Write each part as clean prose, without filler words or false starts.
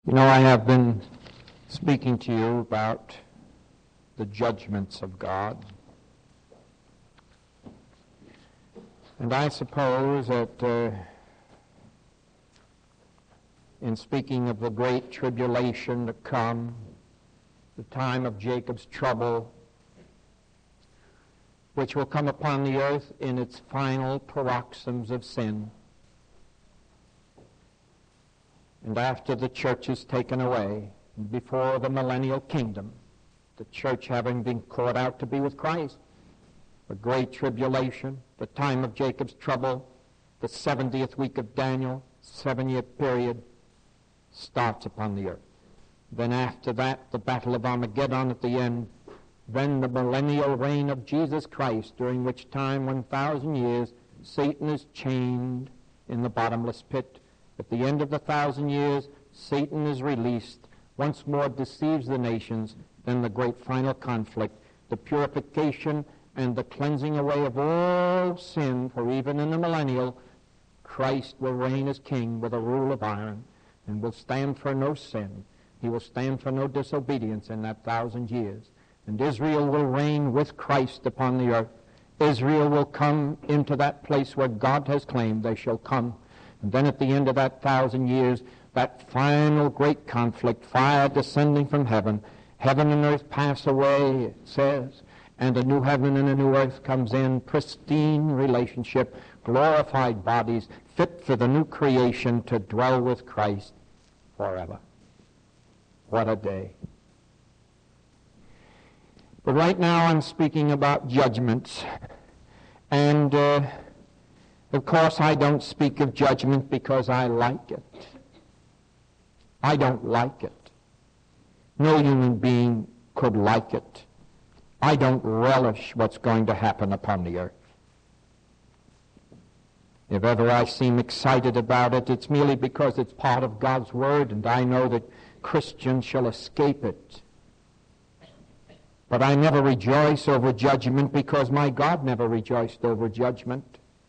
You know, I have been speaking to you about the judgments of God. And I suppose that in speaking of the great tribulation to come, the time of Jacob's trouble, which will come upon the earth in its final paroxysms of sin, and after the church is taken away, before the millennial kingdom, the church having been caught out to be with Christ, the great tribulation, the time of Jacob's trouble, the 70th week of Daniel, 7-year period, starts upon the earth. Then after that, the battle of Armageddon at the end, then the millennial reign of Jesus Christ, during which time, 1,000 years, Satan is chained in the bottomless pit. At the end of the 1,000 years, Satan is released, once more deceives the nations, then the great final conflict, the purification and the cleansing away of all sin, for even in the millennial, Christ will reign as king with a rule of iron, and will stand for no sin. He will stand for no disobedience in that 1,000 years. And Israel will reign with Christ upon the earth. Israel will come into that place where God has claimed they shall come. And then at the end of that 1,000 years, that final great conflict, fire descending from heaven, heaven and earth pass away, it says, and a new heaven and a new earth comes in, pristine relationship, glorified bodies, fit for the new creation to dwell with Christ forever. What a day. But right now I'm speaking about judgments, and of course, I don't speak of judgment because I like it. I don't like it. No human being could like it. I don't relish what's going to happen upon the earth. If ever I seem excited about it, it's merely because it's part of God's Word, and I know that Christians shall escape it. But I never rejoice over judgment because my God never rejoiced over judgment.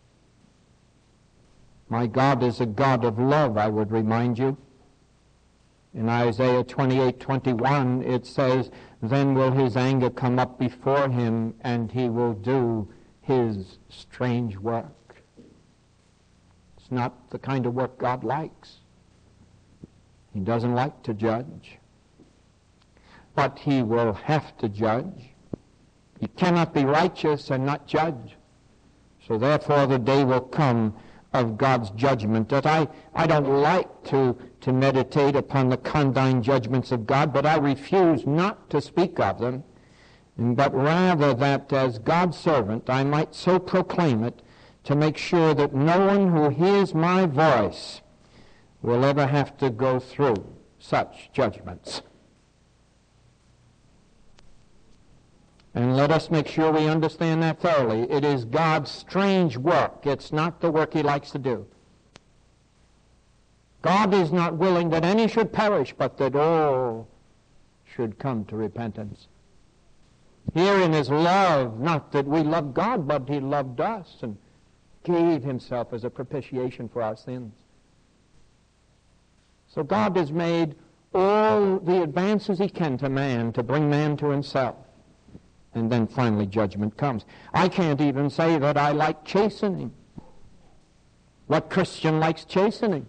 My God is a God of love, I would remind you. In Isaiah 28:21, it says, "Then will his anger come up before him, and he will do his strange work." It's not the kind of work God likes. He doesn't like to judge. But he will have to judge. He cannot be righteous and not judge. So therefore the day will come of God's judgment, that I don't like to meditate upon the condign judgments of God, but I refuse not to speak of them, but rather that as God's servant I might so proclaim it to make sure that no one who hears my voice will ever have to go through such judgments. And let us make sure we understand that thoroughly. It is God's strange work. It's not the work he likes to do. God is not willing that any should perish, but that all should come to repentance. Herein is love, not that we love God, but he loved us and gave himself as a propitiation for our sins. So God has made all the advances he can to man, to bring man to himself. And then finally judgment comes. I can't even say that I like chastening. What Christian likes chastening?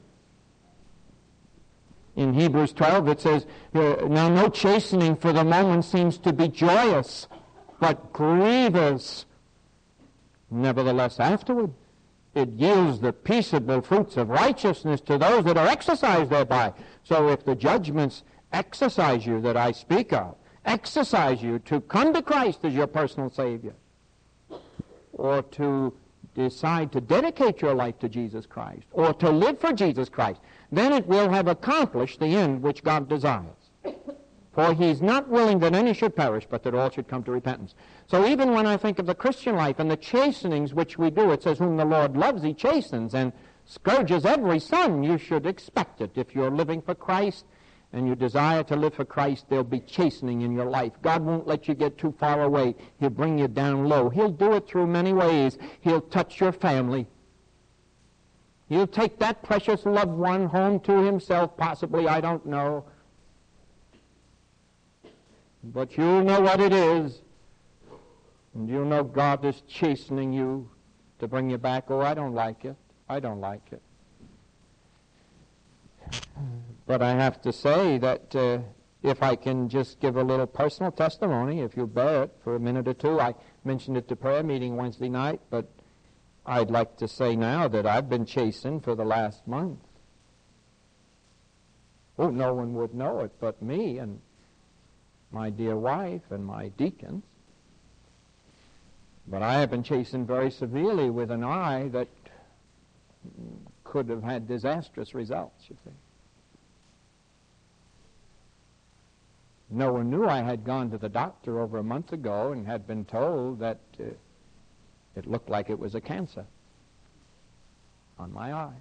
In Hebrews 12 it says, now no chastening for the moment seems to be joyous, but grievous. Nevertheless afterward it yields the peaceable fruits of righteousness to those that are exercised thereby. So if the judgments exercise you that I speak of, exercise you to come to Christ as your personal Savior, or to decide to dedicate your life to Jesus Christ, or to live for Jesus Christ, then it will have accomplished the end which God desires. For he's not willing that any should perish, but that all should come to repentance. So even when I think of the Christian life and the chastenings which we do, it says, whom the Lord loves, he chastens, and scourges every son. You should expect it. If you're living for Christ, and you desire to live for Christ, there'll be chastening in your life. God won't let you get too far away. He'll bring you down low. He'll do it through many ways. He'll touch your family. He'll take that precious loved one home to himself, possibly, I don't know. But you'll know what it is, and you'll know God is chastening you to bring you back. Oh, I don't like it. I don't like it. But I have to say that if I can just give a little personal testimony, if you'll bear it for a minute or two. I mentioned it to prayer meeting Wednesday night, but I'd like to say now that I've been chastened for the last month. Oh, no one would know it but me and my dear wife and my deacons. But I have been chastened very severely with an eye that could have had disastrous results, you see. No one knew I had gone to the doctor over a month ago and had been told that it looked like it was a cancer on my eye.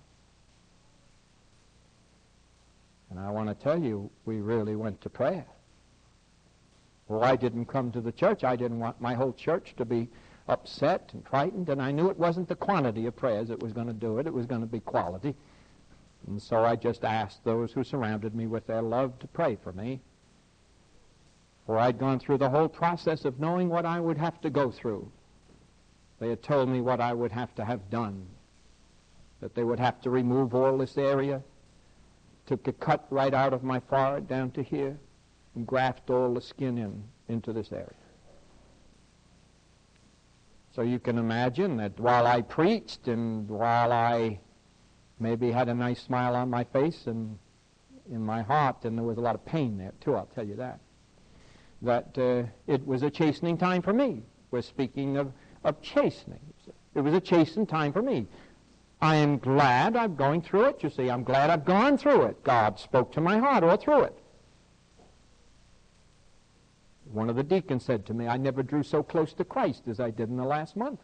And I want to tell you, we really went to prayer. Well, I didn't come to the church. I didn't want my whole church to be upset and frightened, and I knew it wasn't the quantity of prayers that was going to do it. It was going to be quality. And so I just asked those who surrounded me with their love to pray for me. For I'd gone through the whole process of knowing what I would have to go through. They had told me what I would have to have done, that they would have to remove all this area, took a cut right out of my forehead down to here, and graft all the skin into this area. So you can imagine that while I preached and while I maybe had a nice smile on my face and in my heart, and there was a lot of pain there too, I'll tell you that, it was a chastening time for me. We're speaking of chastening. It was a chastening time for me. I am glad I'm going through it, you see. I'm glad I've gone through it. God spoke to my heart all through it. One of the deacons said to me, I never drew so close to Christ as I did in the last month.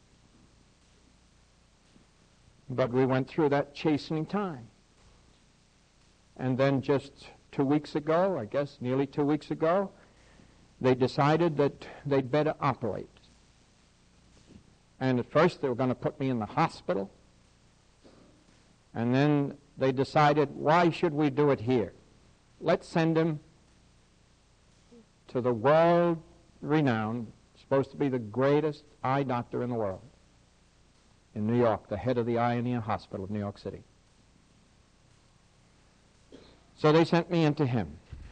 But we went through that chastening time. And then just 2 weeks ago, I guess nearly 2 weeks ago, they decided that they'd better operate. And at first they were going to put me in the hospital. And then they decided, why should we do it here? Let's send him to the world-renowned, supposed to be the greatest eye doctor in the world, in New York, the head of the Eye and Ear Hospital of New York City. So they sent me into him.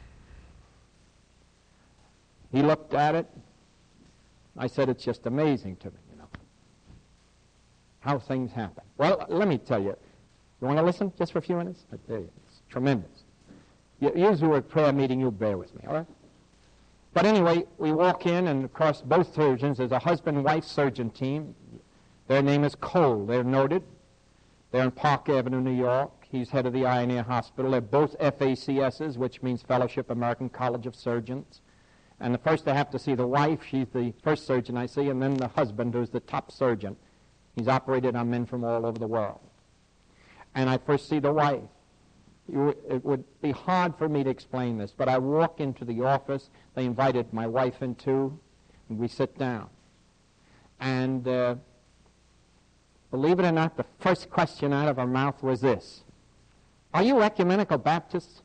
He looked at it. I said, it's just amazing to me, you know, how things happen. Well, let me tell you. You want to listen just for a few minutes? I tell you, it's tremendous. Here's who are at prayer meeting, you'll bear with me, all right? But anyway, we walk in, and of course, both surgeons, there's a husband-wife surgeon team. Their name is Cole. They're noted. They're on Park Avenue, New York. He's head of the Eye and Ear Hospital. They're both FACSs, which means Fellowship American College of Surgeons. And the first I have to see the wife. She's the first surgeon I see, and then the husband, who's the top surgeon. He's operated on men from all over the world. And I first see the wife. It would be hard for me to explain this, but I walk into the office. They invited my wife in too, and we sit down. And believe it or not, the first question out of her mouth was this: are you ecumenical Baptists?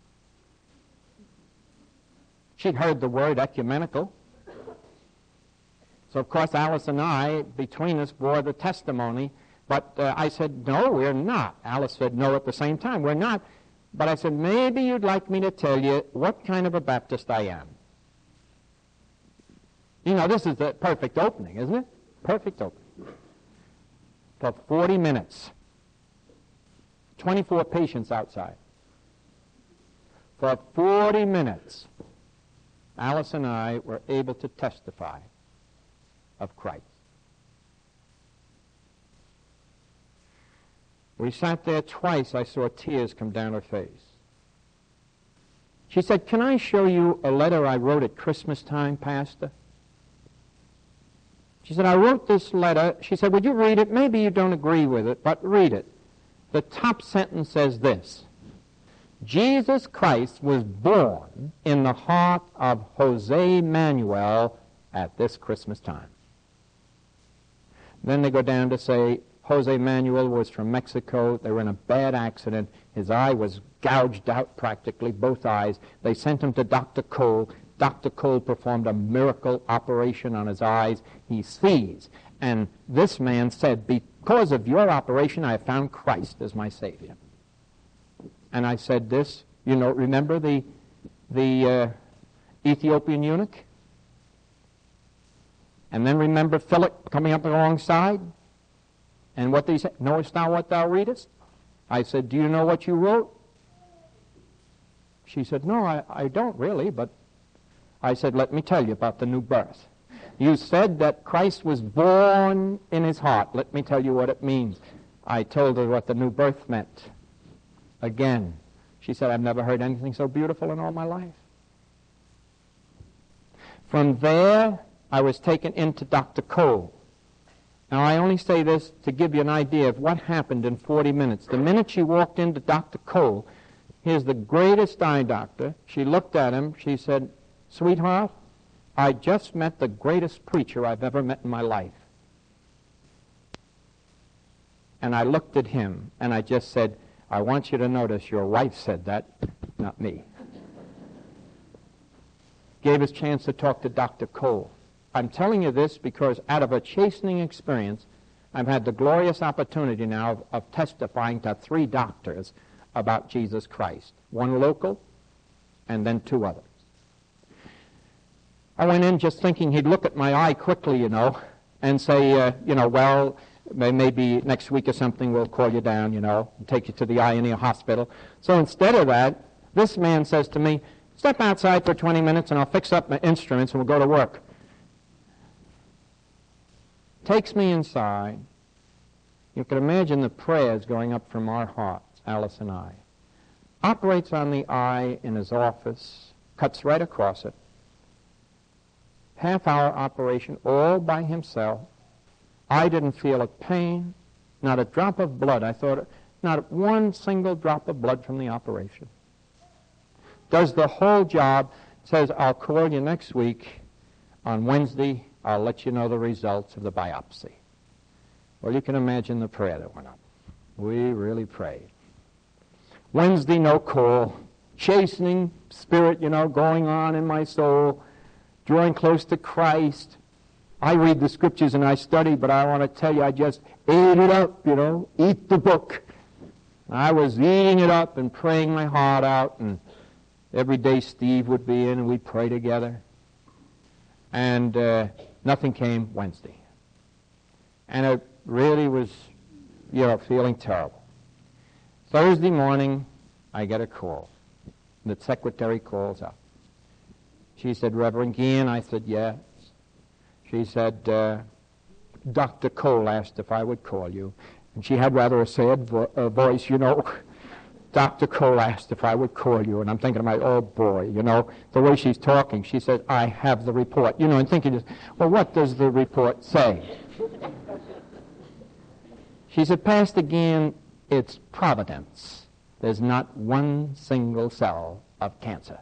She'd heard the word ecumenical. So, of course, Alice and I, between us, bore the testimony. But I said, no, we're not. Alice said, no, at the same time, we're not. But I said, maybe you'd like me to tell you what kind of a Baptist I am. You know, this is the perfect opening, isn't it? Perfect opening. For 40 minutes. 24 patients outside. For 40 minutes, Alice and I were able to testify of Christ. We sat there twice. I saw tears come down her face. She said, can I show you a letter I wrote at Christmas time, Pastor? She said, I wrote this letter. She said, would you read it? Maybe you don't agree with it, but read it. The top sentence says this: Jesus Christ was born in the heart of Jose Manuel at this Christmas time. Then they go down to say, Jose Manuel was from Mexico. They were in a bad accident. His eye was gouged out practically, both eyes. They sent him to Dr. Cole. Dr. Cole performed a miracle operation on his eyes. He sees. And this man said, because of your operation, I have found Christ as my Savior. And I said this, remember the Ethiopian eunuch? And then remember Philip coming up alongside? And what they said, knowest thou what thou readest? I said, do you know what you wrote? She said, no, I don't really, but I said, let me tell you about the new birth. You said that Christ was born in his heart. Let me tell you what it means. I told her what the new birth meant. Again, she said, I've never heard anything so beautiful in all my life. From there, I was taken into Dr. Cole. Now, I only say this to give you an idea of what happened in 40 minutes. The minute she walked into Dr. Cole, here's the greatest eye doctor. She looked at him. She said, sweetheart, I just met the greatest preacher I've ever met in my life. And I looked at him, and I just said, I want you to notice your wife said that, not me. Gave us a chance to talk to Dr. Cole. I'm telling you this because out of a chastening experience, I've had the glorious opportunity now of testifying to 3 doctors about Jesus Christ. 1 local, and then 2 others. I went in just thinking he'd look at my eye quickly, and say, well, maybe next week or something we'll call you down, and take you to the Ionia Hospital. So instead of that, this man says to me, step outside for 20 minutes and I'll fix up my instruments and we'll go to work. Takes me inside. You can imagine the prayers going up from our hearts, Alice and I. Operates on the eye in his office, cuts right across it. Half-hour operation all by himself. I didn't feel a pain, not a drop of blood. I thought, not one single drop of blood from the operation. Does the whole job, says, I'll call you next week on Wednesday. I'll let you know the results of the biopsy. Well, you can imagine the prayer that went up. We really prayed. Wednesday, no call. Chastening spirit, going on in my soul. Drawing close to Christ. I read the scriptures and I study, but I want to tell you, I just ate it up, eat the book. I was eating it up and praying my heart out, and every day Steve would be in and we'd pray together. And nothing came Wednesday. And it really was, feeling terrible. Thursday morning, I get a call. The secretary calls up. She said, Reverend Guillen. I said, yes. She said, Dr. Cole asked if I would call you. And she had rather a sad voice, Dr. Cole asked if I would call you. And I'm thinking to myself, oh boy, the way she's talking. She said, I have the report. And thinking, well, what does the report say? She said, Pastor Guillen, it's providence. There's not one single cell of cancer.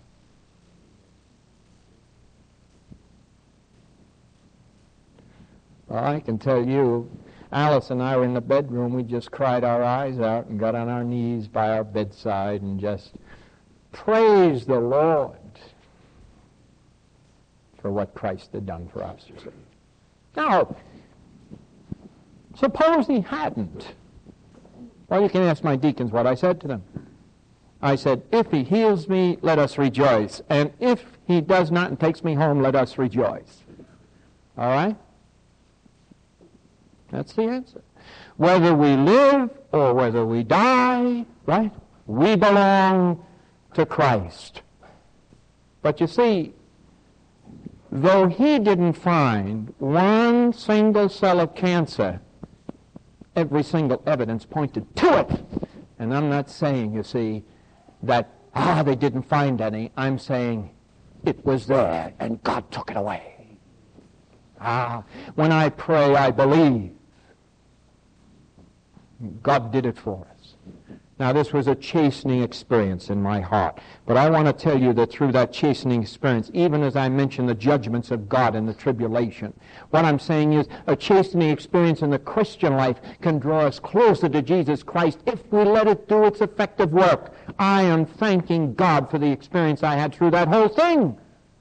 Well, I can tell you, Alice and I were in the bedroom. We just cried our eyes out and got on our knees by our bedside and just praised the Lord for what Christ had done for us. Now, suppose he hadn't. Well, you can ask my deacons what I said to them. I said, if he heals me, let us rejoice. And if he does not and takes me home, let us rejoice. All right? That's the answer. Whether we live or whether we die, right? We belong to Christ. But you see, though he didn't find one single cell of cancer, every single evidence pointed to it. And I'm not saying, you see, that, they didn't find any. I'm saying it was there and God took it away. When I pray, I believe. God did it for us. Now, this was a chastening experience in my heart. But I want to tell you that through that chastening experience, even as I mentioned the judgments of God in the tribulation, what I'm saying is a chastening experience in the Christian life can draw us closer to Jesus Christ if we let it do its effective work. I am thanking God for the experience I had through that whole thing.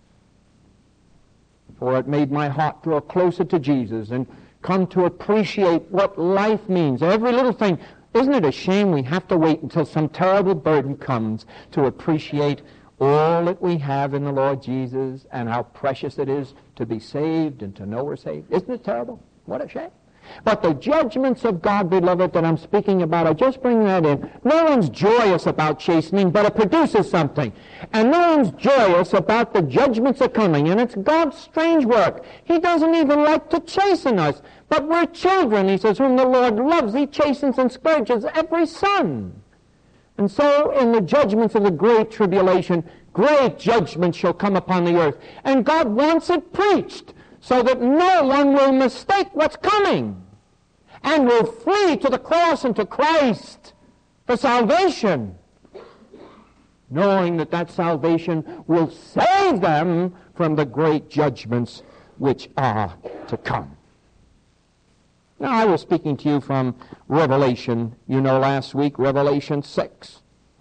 For it made my heart draw closer to Jesus and come to appreciate what life means. Every little thing. Isn't it a shame we have to wait until some terrible burden comes to appreciate all that we have in the Lord Jesus and how precious it is to be saved and to know we're saved? Isn't it terrible? What a shame. But the judgments of God, beloved, that I'm speaking about, I just bring that in. No one's joyous about chastening, but it produces something. And no one's joyous about the judgments that are coming, and it's God's strange work. He doesn't even like to chasten us. But we're children, he says, whom the Lord loves. He chastens and scourges every son. And so in the judgments of the great tribulation, great judgment shall come upon the earth. And God wants it preached so that no one will mistake what's coming and will flee to the cross and to Christ for salvation, knowing that that salvation will save them from the great judgments which are to come. Now, I was speaking to you from Revelation, last week, Revelation 6.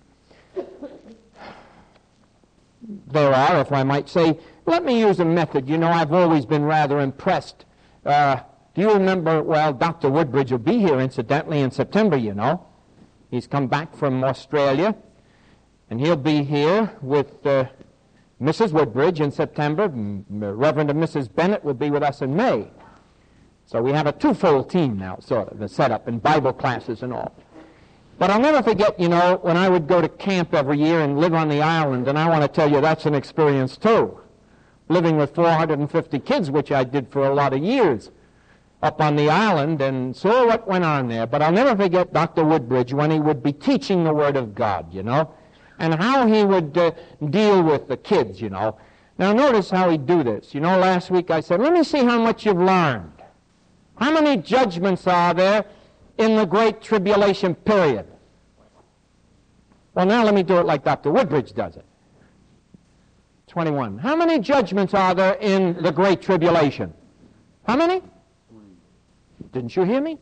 There are, if I might say, let me use a method. I've always been rather impressed. Do you remember, Dr. Woodbridge will be here, incidentally, in September, He's come back from Australia, and he'll be here with Mrs. Woodbridge in September. Reverend and Mrs. Bennett will be with us in May. So we have a twofold team now, sort of, the setup in Bible classes and all. But I'll never forget, when I would go to camp every year and live on the island, and I want to tell you that's an experience too. Living with 450 kids, which I did for a lot of years up on the island, and saw what went on there. But I'll never forget Dr. Woodbridge when he would be teaching the Word of God, and how he would deal with the kids, Now notice how he'd do this. Last week I said, let me see how much you've learned. How many judgments are there in the Great Tribulation period? Well, now let me do it like Dr. Woodbridge does it. 21. How many judgments are there in the Great Tribulation? How many? Didn't you hear me?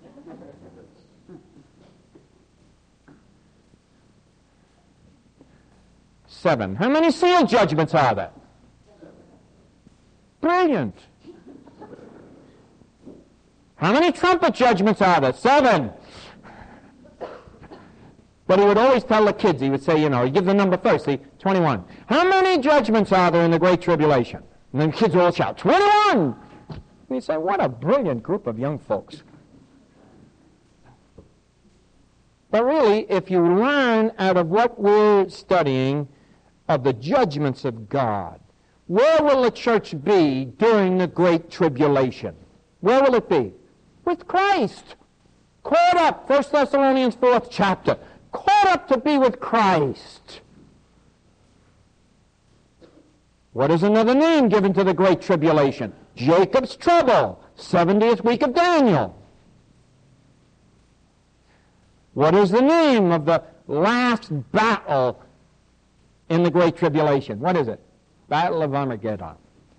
Seven. How many seal judgments are there? Brilliant. How many trumpet judgments are there? 7. But he would always tell the kids, he would say, he'd give the number first, see, 21. How many judgments are there in the Great Tribulation? And then the kids all shout, 21! And he'd say, what a brilliant group of young folks. But really, if you learn out of what we're studying of the judgments of God, where will the church be during the Great Tribulation? Where will it be? With Christ. Caught up, 1 Thessalonians 4th chapter. Caught up to be with Christ. What is another name given to the Great Tribulation? Jacob's trouble, 70th week of Daniel. What is the name of the last battle in the Great Tribulation? What is it? Battle of Armageddon.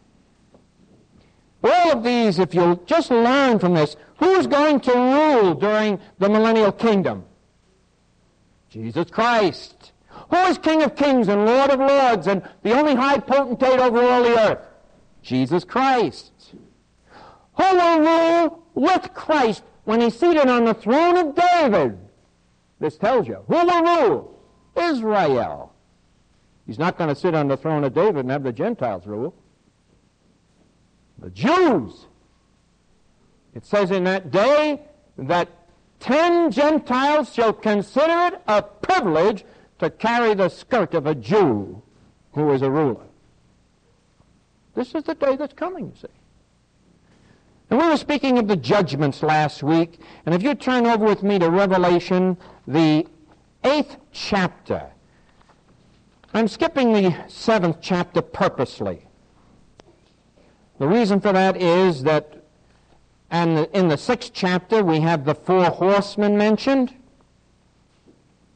All of these, if you'll just learn from this, who's going to rule during the millennial kingdom? Jesus Christ. Who is King of Kings and Lord of Lords and the only high potentate over all the earth? Jesus Christ. Who will rule with Christ when he's seated on the throne of David? This tells you. Who will rule? Israel. He's not going to sit on the throne of David and have the Gentiles rule. The Jews. It says in that day that 10 Gentiles shall consider it a privilege to carry the skirt of a Jew who is a ruler. This is the day that's coming, you see. And we were speaking of the judgments last week, and if you turn over with me to Revelation, the 8th chapter. I'm skipping the 7th chapter purposely. The reason for that is that in the 6th chapter we have the 4 horsemen mentioned.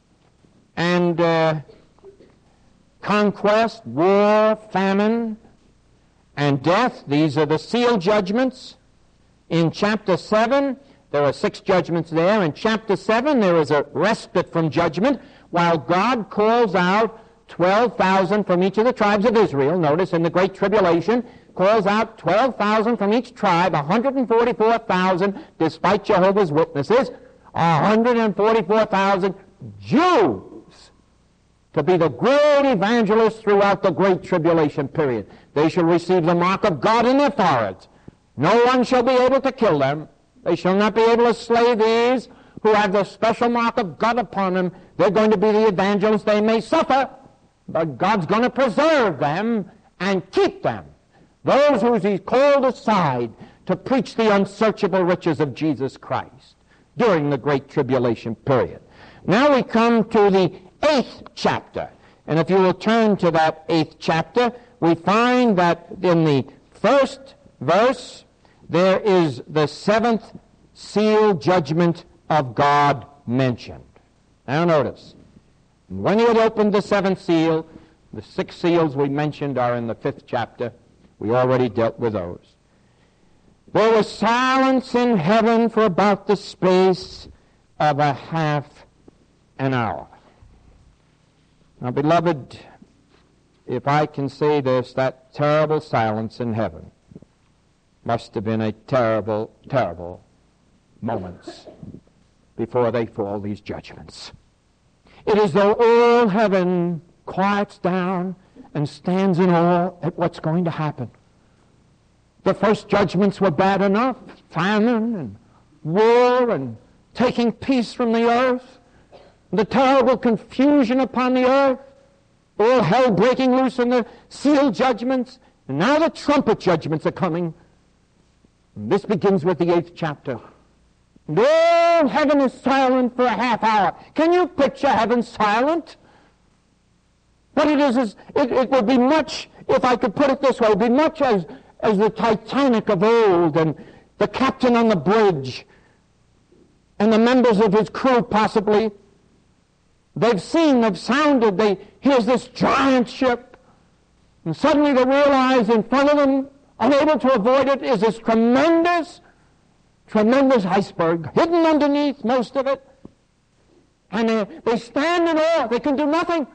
and conquest, war, famine, and death. These are the seal judgments. In chapter 7, there are 6 judgments there. In chapter 7, there is a respite from judgment while God calls out 12,000 from each of the tribes of Israel. Notice in the Great Tribulation, calls out 12,000 from each tribe, 144,000 despite Jehovah's Witnesses, 144,000 Jews to be the great evangelists throughout the Great Tribulation period. They shall receive the mark of God in their foreheads. No one shall be able to kill them. They shall not be able to slay these who have the special mark of God upon them. They're going to be the evangelists. They may suffer, but God's going to preserve them and keep them. Those who He's called aside to preach the unsearchable riches of Jesus Christ during the Great Tribulation period. Now we come to the 8th chapter. And if you will turn to that 8th chapter, we find that in the first verse, there is the 7th seal judgment of God mentioned. Now notice, when He had opened the 7th seal, the 6 seals we mentioned are in the 5th chapter. We already dealt with those. There was silence in heaven for about the space of a half an hour. Now, beloved, if I can say this, that terrible silence in heaven must have been a terrible, terrible moments before they fall these judgments. It is though all heaven quiets down and stands in awe at what's going to happen. The first judgments were bad enough, famine and war and taking peace from the earth, the terrible confusion upon the earth, all hell breaking loose in the seal judgments, and now the trumpet judgments are coming. And this begins with the 8th chapter. And all heaven is silent for a half hour. Can you picture heaven silent? What it is it would be much, if I could put it this way, it would be much as the Titanic of old, and the captain on the bridge, and the members of his crew possibly. They've seen, they've sounded, here's this giant ship, and suddenly they realize in front of them, unable to avoid it, is this tremendous iceberg, hidden underneath most of it. And they stand in awe. They can do nothing.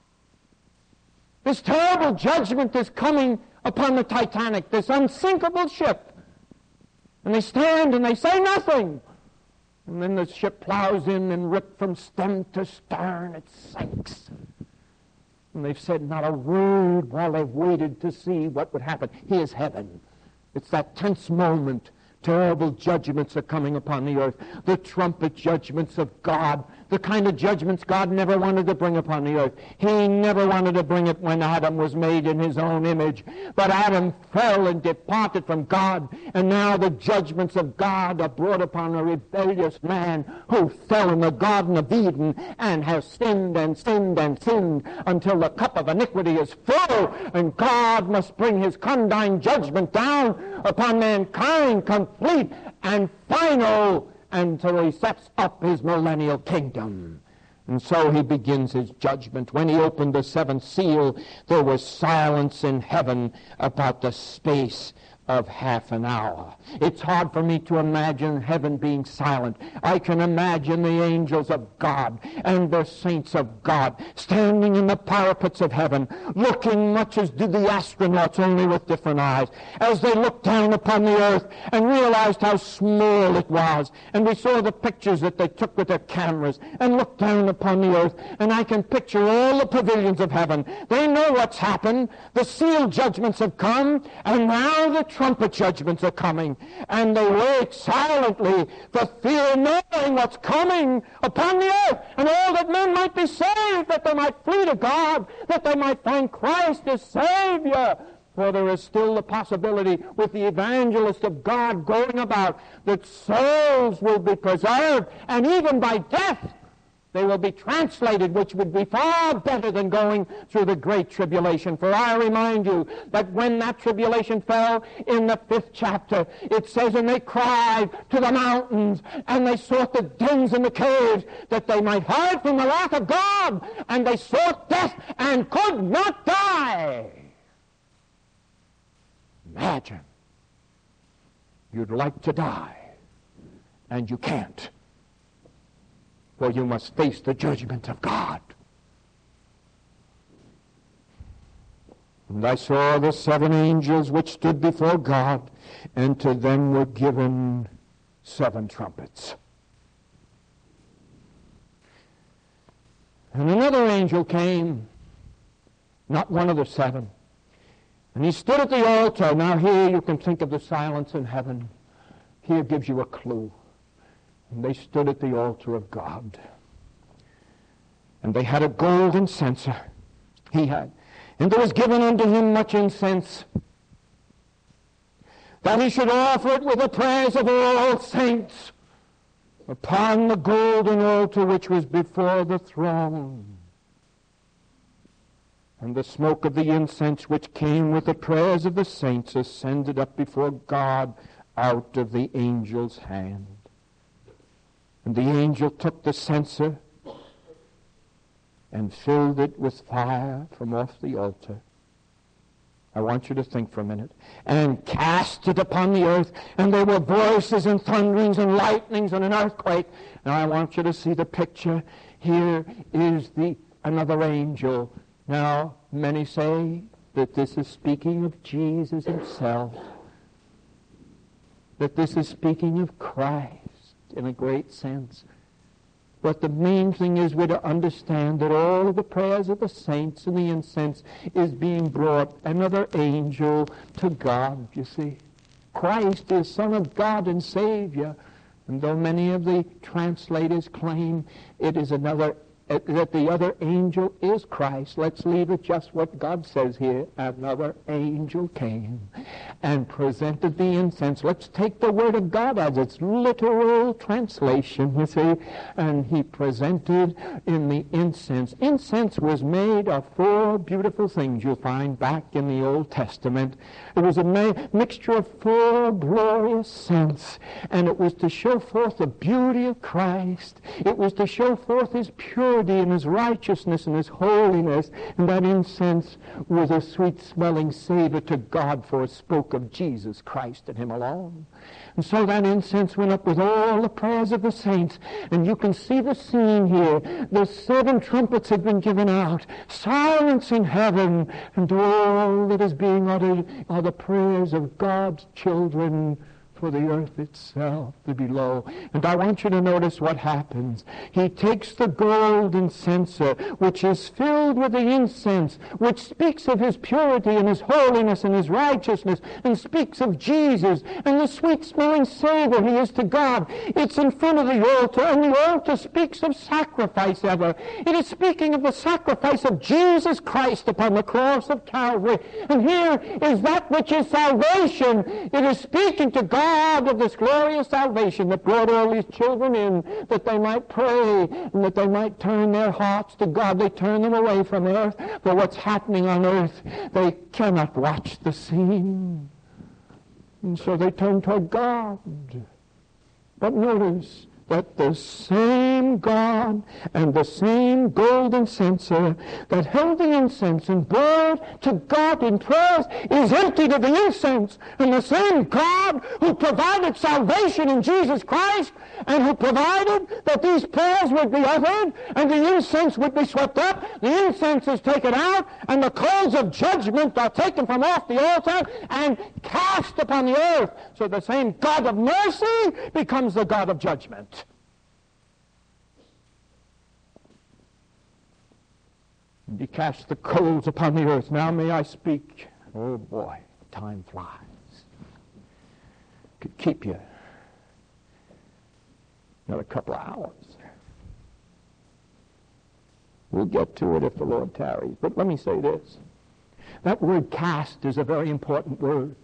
This terrible judgment is coming upon the Titanic, this unsinkable ship. And they stand and they say nothing. And then the ship plows in and ripped from stem to stern, it sinks. And they've said not a word while they've waited to see what would happen. Here's heaven. It's that tense moment. Terrible judgments are coming upon the earth. The trumpet judgments of God. The kind of judgments God never wanted to bring upon the earth. He never wanted to bring it when Adam was made in his own image. But Adam fell and departed from God. And now the judgments of God are brought upon a rebellious man who fell in the Garden of Eden and has sinned and sinned and sinned until the cup of iniquity is full. And God must bring His condign judgment down upon mankind, complete and final, until He sets up His millennial kingdom. And so He begins His judgment. When He opened the 7th seal, there was silence in heaven about the space of half an hour. It's hard for me to imagine heaven being silent. I can imagine the angels of God and the saints of God standing in the parapets of heaven, looking much as do the astronauts, only with different eyes, as they looked down upon the earth and realized how small it was. And we saw the pictures that they took with their cameras and looked down upon the earth, and I can picture all the pavilions of heaven. They know what's happened. The seal judgments have come, and now the trumpet judgments are coming, and they wait silently for fear, knowing what's coming upon the earth, and all that men might be saved, that they might flee to God, that they might find Christ as Savior. For there is still the possibility with the evangelist of God going about that souls will be preserved, and even by death They will be translated, which would be far better than going through the great tribulation. For I remind you that when that tribulation fell in the 5th chapter, it says, and they cried to the mountains, and they sought the dens and the caves, that they might hide from the wrath of God, and they sought death and could not die. Imagine. You'd like to die, and you can't. For you must face the judgment of God. And I saw the 7 angels which stood before God, and to them were given 7 trumpets. And another angel came, not one of the 7, and he stood at the altar. Now here you can think of the silence in heaven. Here gives you a clue. And they stood at the altar of God. And they had a golden censer. He had. And there was given unto him much incense, that he should offer it with the prayers of all saints upon the golden altar which was before the throne. And the smoke of the incense which came with the prayers of the saints ascended up before God out of the angel's hand. And the angel took the censer and filled it with fire from off the altar. I want you to think for a minute. And cast it upon the earth, and there were voices and thunderings and lightnings and an earthquake. Now I want you to see the picture. Here is another angel. Now, many say that this is speaking of Jesus himself, that this is speaking of Christ in a great sense. But the main thing is we're to understand that all of the prayers of the saints and the incense is being brought another angel to God, you see. Christ is Son of God and Savior. And though many of the translators claim it is that the other angel is Christ, let's leave it just what God says here. Another angel came and presented the incense. Let's take the Word of God as its literal translation, you see. And he presented in the incense. Incense was made of 4 beautiful things you'll find back in the Old Testament. It was a mixture of 4 glorious scents, and it was to show forth the beauty of Christ. It was to show forth his purity and his righteousness and his holiness. And that incense was a sweet-smelling savor to God, for it spoke of Jesus Christ and him alone. And so that incense went up with all the prayers of the saints. And you can see the scene here. The 7 trumpets had been given out. Silence in heaven. And all that is being uttered are the prayers of God's children for the earth itself, the below. And I want you to notice what happens. He takes the golden censer, which is filled with the incense, which speaks of his purity and his holiness and his righteousness, and speaks of Jesus and the sweet-smelling savor he is to God. It's in front of the altar, and the altar speaks of sacrifice ever. It is speaking of the sacrifice of Jesus Christ upon the cross of Calvary. And here is that which is salvation. It is speaking to God of this glorious salvation that brought all these children in, that they might pray and that they might turn their hearts to God. They turn them away from earth for what's happening on earth. They cannot watch the scene. And so they turn toward God. But notice that the same God and the same golden censer that held the incense and brought to God in prayers is emptied of the incense. And the same God who provided salvation in Jesus Christ and who provided that these prayers would be uttered and the incense would be swept up, the incense is taken out and the coals of judgment are taken from off the altar and cast upon the earth. So the same God of mercy becomes the God of judgment. And he cast the coals upon the earth. Now may I speak? Oh boy, time flies. Could keep you another couple of hours. We'll get to it if the Lord tarries. But let me say this. That word cast is a very important word.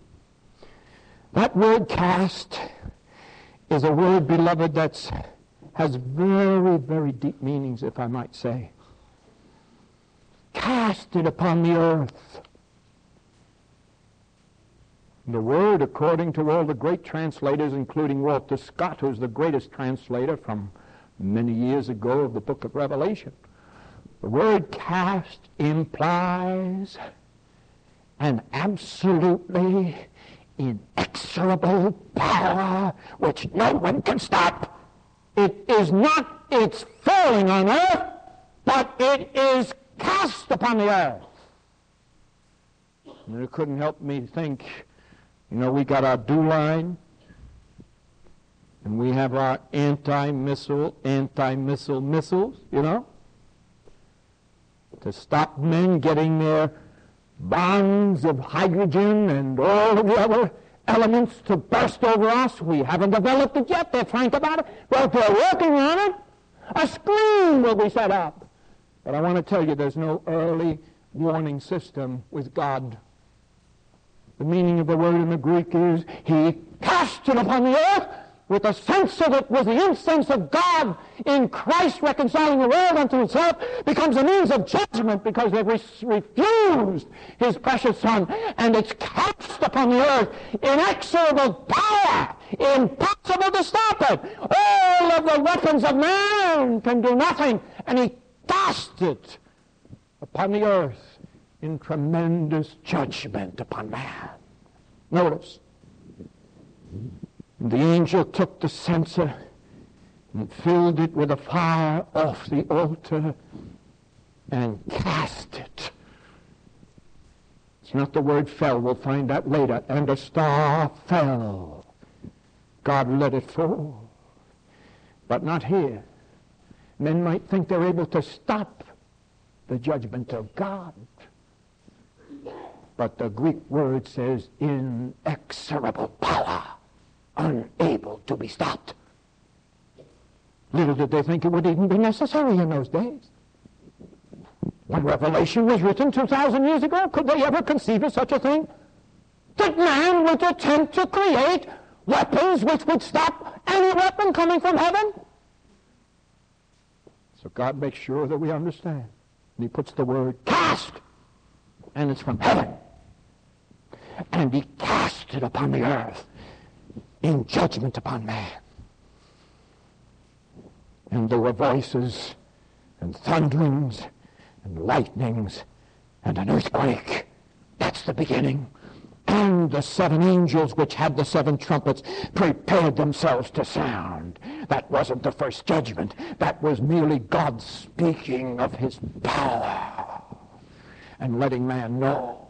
That word cast is a word, beloved, that has very, very deep meanings, if I might say. Cast it upon the earth. The word, according to all the great translators, including Walter Scott, who's the greatest translator from many years ago of the book of Revelation, the word cast implies an absolutely inexorable power which no one can stop. It is not its falling on earth, but it is cast upon the earth. And it couldn't help me think, we got our DEW line, and we have our anti-missile missiles, to stop men getting their bombs of hydrogen and all of the other elements to burst over us. We haven't developed it yet. They're frank about it. But they're working on it. A screen will be set up. But I want to tell you, there's no early warning system with God. The meaning of the word in the Greek is, he cast it upon the earth with a sense of it, with the incense of God in Christ reconciling the world unto himself, becomes a means of judgment because they've refused his precious Son, and it's cast upon the earth, inexorable power, impossible to stop it. All of the weapons of man can do nothing, and he cast it upon the earth in tremendous judgment upon man. Notice, the angel took the censer and filled it with a fire off the altar and cast it. It's not the word fell. We'll find that later. And a star fell. God let it fall. But not here. Men might think they're able to stop the judgment of God. But the Greek word says inexorable power. Unable to be stopped. Little did they think it would even be necessary in those days. When Revelation was written 2,000 years ago, could they ever conceive of such a thing? That man would attempt to create weapons which would stop any weapon coming from heaven? So God makes sure that we understand. And he puts the word cast, and it's from heaven. And he cast it upon the earth in judgment upon man. And there were voices and thunderings and lightnings and an earthquake. That's the beginning. And the 7 angels which had the 7 trumpets prepared themselves to sound. That wasn't the first judgment. That was merely God speaking of his power and letting man know,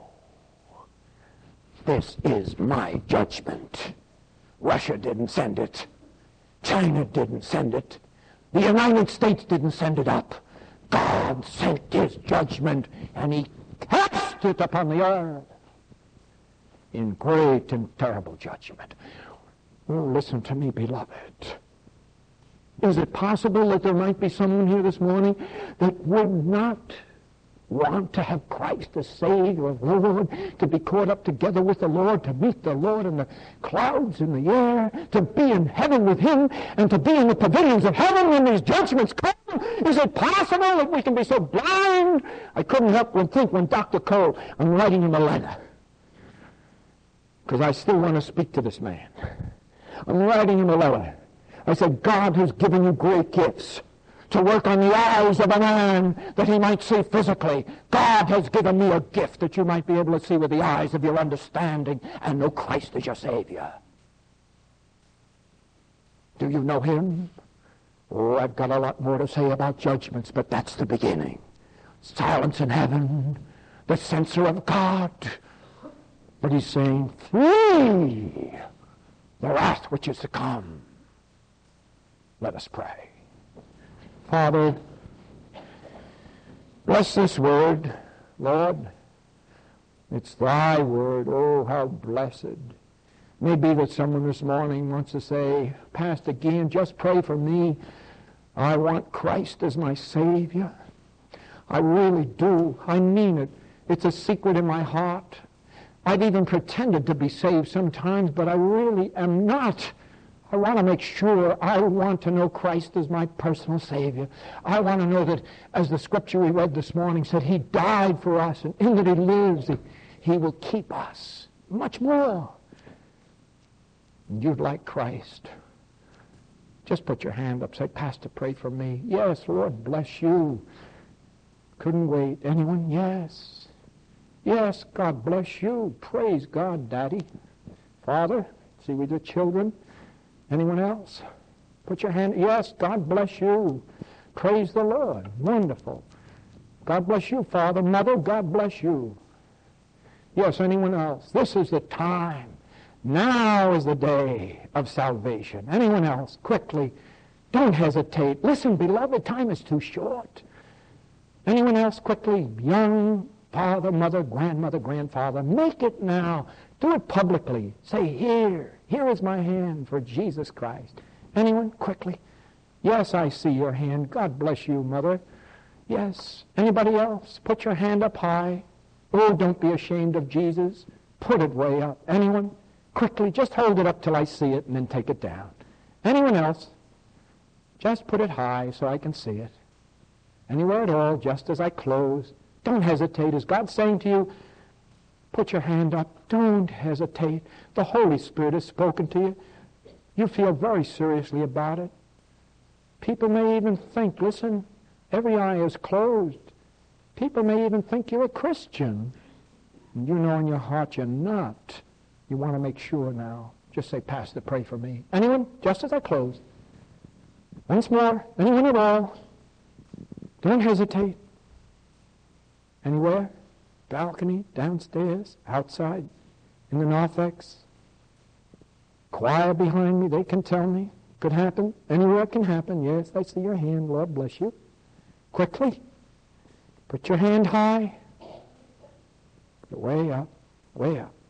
this is my judgment. Russia didn't send it. China didn't send it. The United States didn't send it up. God sent his judgment, and he cast it upon the earth in great and terrible judgment. Oh, listen to me, beloved. Is it possible that there might be someone here this morning that would not want to have Christ as Savior or Lord, to be caught up together with the Lord, to meet the Lord in the clouds in the air, to be in heaven with him, and to be in the pavilions of heaven when these judgments come? Is it possible that we can be so blind? I couldn't help but think when Dr. Cole, I'm writing him a letter, because I still want to speak to this man. I'm writing him a letter. I said, God has given you great gifts to work on the eyes of a man that he might see physically. God has given me a gift that you might be able to see with the eyes of your understanding and know Christ as your Savior. Do you know him? Oh, I've got a lot more to say about judgments, but that's the beginning. Silence in heaven, the censor of God. But he's saying, flee the wrath which is to come. Let us pray. Father, bless this word, Lord. It's thy word. Oh, how blessed. Maybe that someone this morning wants to say, Pastor Gian, just pray for me. I want Christ as my Savior. I really do. I mean it. It's a secret in my heart. I've even pretended to be saved sometimes, but I really am not. I want to make sure. I want to know Christ as my personal Savior. I want to know that, as the scripture we read this morning said, he died for us, and in that he lives, he will keep us much more. And you'd like Christ. Just put your hand up. Say, Pastor, pray for me. Yes, Lord, bless you. Couldn't wait. Anyone? Yes. Yes, God bless you. Praise God, Daddy. Father, see with your children. Anyone else? Put your hand. Yes, God bless you. Praise the Lord. Wonderful. God bless you, Father. Mother, God bless you. Yes, anyone else? This is the time. Now is the day of salvation. Anyone else? Quickly. Don't hesitate. Listen, beloved, time is too short. Anyone else? Quickly. Young, father, mother, grandmother, grandfather. Make it now. Do it publicly. Say, here is my hand for Jesus Christ. Anyone? Quickly. Yes, I see your hand. God bless you, mother. Yes. Anybody else? Put your hand up high. Oh, don't be ashamed of Jesus. Put it way up. Anyone? Quickly, just hold it up till I see it and then take it down. Anyone else? Just put it high so I can see it. Anywhere at all, just as I close. Don't hesitate. Is God saying to you, put your hand up. Don't hesitate. The Holy Spirit has spoken to you. You feel very seriously about it. People may even think, listen, every eye is closed. People may even think you're a Christian. And you know in your heart you're not. You want to make sure now. Just say, Pastor, pray for me. Anyone? Just as I close. Once more. Anyone at all? Don't hesitate. Anywhere? Balcony, downstairs, outside, in the narthex. Choir behind me, they can tell me. Could happen. Anywhere it can happen. Yes, I see your hand. Lord bless you. Quickly. Put your hand high. Way up. Way up.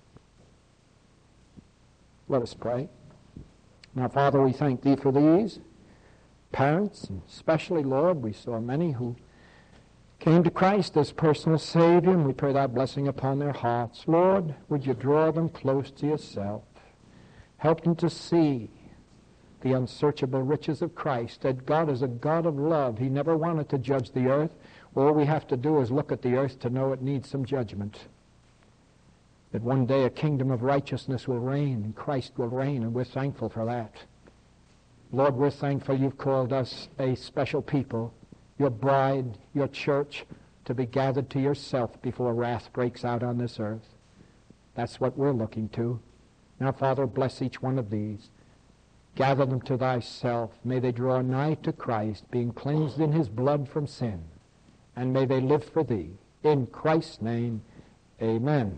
Let us pray. Now, Father, we thank Thee for these parents, and especially, Lord, we saw many who came to Christ as personal Savior, and we pray Thy blessing upon their hearts. Lord, would You draw them close to Yourself. Help them to see the unsearchable riches of Christ, that God is a God of love. He never wanted to judge the earth. All we have to do is look at the earth to know it needs some judgment. That one day a kingdom of righteousness will reign, and Christ will reign, and we're thankful for that. Lord, we're thankful You've called us a special people, Your bride, Your church, to be gathered to Yourself before wrath breaks out on this earth. That's what we're looking to. Now, Father, bless each one of these. Gather them to Thyself. May they draw nigh to Christ, being cleansed in His blood from sin. And may they live for Thee. In Christ's name, amen.